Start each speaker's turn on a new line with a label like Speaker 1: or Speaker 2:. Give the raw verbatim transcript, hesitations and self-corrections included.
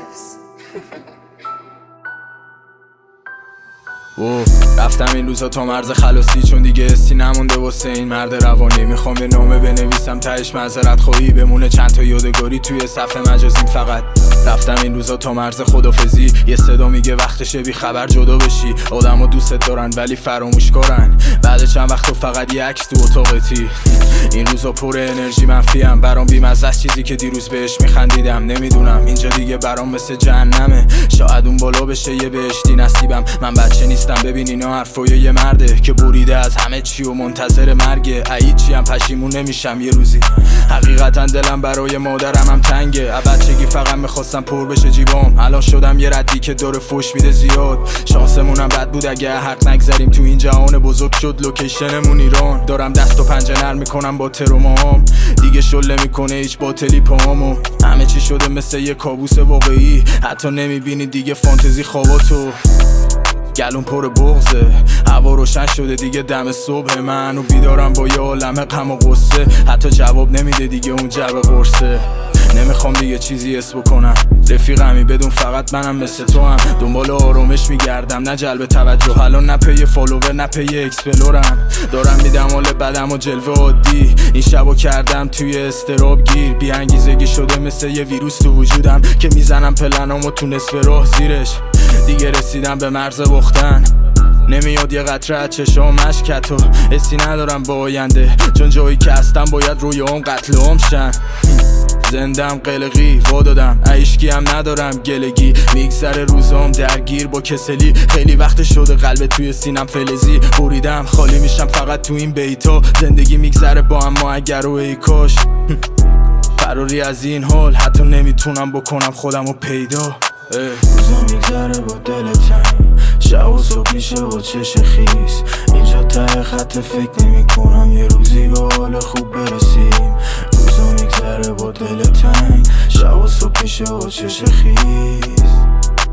Speaker 1: اوه رفتم این روزا تا مرز خلاصی، چون دیگه استی نمونده واسه این مرد روانی. میخوام یه نامه بنویسم تهش معذرت خواهی، بمونه چند تا یادگاری توی صفحه مجازیم. فقط رفتم این روزا تا مرز خدافزی، یه صدا میگه وقتشه بی خبر جدا بشی. آدم‌ها دوستت دارن ولی فراموش کارن، بعد چند وقت فقط یه عکس تو اتاقتی. این روزا پر انرژی منفیم، برام بی‌مزه است چیزی که دیروز بهش میخندیدم. نمیدونم اینجا دیگه برام مثل جهنمه، شاید اون بالا بشه یه بهشتی نصیبم. من بچه نیستم ببین اینا حرفای یه مرده که بریده از همه چی و منتظر مرگه. ای چی هم پشیمون نمیشم یه روزی، حقیقتا دلم برای مادرم هم تنگه. از بچگی فقط میخواستم پر بشه جیبام، الان شدم یه ردی که داره فوش میده زیاد. شانسمونم بد بود اگه حق نگذاریم، تو این جهان بزرگ شد لوکیشنمون ایران. دارم دست و پنجه نرم میکنم با ترومام، دیگه شله میکنه هیچ باطلی پامو. همه چی شده مثل یه کابوس واقعی، حتی نمیبینی دیگه فانتزی خواباتو. گلون پر بغزه، هوا روشن شده دیگه دم صبح، من و بیدارم با یه عالم غم و غصه. حتی جواب نمیده دیگه اون جواب قرصه، نمیخوام دیگه چیزی حس بکنم. رفیقمی بدون فقط منم مثل تو هم، دنبال آرامش میگردم نه جلب توجه. الان نه پی فالوور نه پی اکسپلورم، دارم میدم حال بدم و جلوه عادی. این شبو کردم توی استراب گیر، بی انگیزگی شده مثل یه ویروس تو وجودم که میزنم پلنامو تو نصف راه زیرش. دیگه رسیدم به مرز بختن، نمیاد یه قطره از چشام اشکتو. حسی ندارم با آینده، چون جایی که هستم باید روی اون قتل عام شن. زندم قلقی وا دادم، عشقی هم ندارم گلگی. میگذره روزام درگیر با کسلی، خیلی وقت شده قلب توی سینم فلزی. بریدم خالی میشم فقط تو این بیتا، زندگی میگذره با اما اگر و ای کاش. فراری از این حال حتی نمیتونم بکنم خودمو پیدا.
Speaker 2: روزا میگذره با دل تنگ، شب و صبح میشه با چش خیس. اینجا ته خط فکر نمی کنم یه روزی به حال خوب برسیم. روزا میگذره با دل تنگ، شب و صبح میشه با چش خیس.